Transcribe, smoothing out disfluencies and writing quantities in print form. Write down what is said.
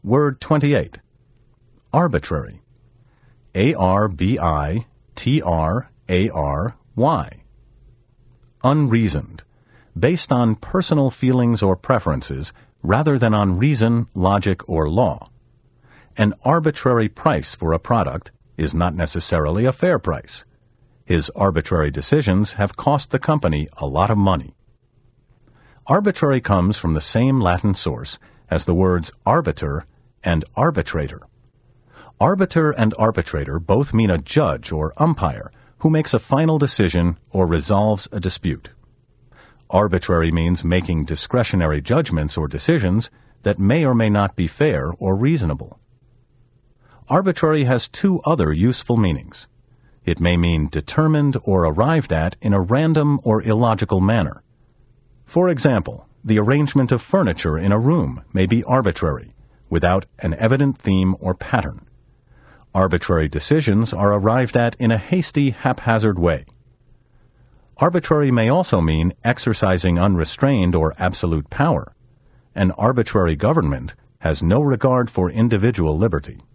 Word 28. Arbitrary. Arbitray. Unreasoned. Based on personal feelings or preferences rather than on reason, logic, or law. An arbitrary price for a product is not necessarily a fair price. His arbitrary decisions have cost the company a lot of money. Arbitrary comes from the same Latin source as the words arbiter and arbitrator. Arbiter and arbitrator both mean a judge or umpire who makes a final decision or resolves a dispute. Arbitrary means making discretionary judgments or decisions that may or may not be fair or reasonable. Arbitrary has two other useful meanings. It may mean determined or arrived at in a random or illogical manner. For example, the arrangement of furniture in a room may be arbitrary, without an evident theme or pattern. Arbitrary decisions are arrived at in a hasty, haphazard way. Arbitrary may also mean exercising unrestrained or absolute power. An arbitrary government has no regard for individual liberty.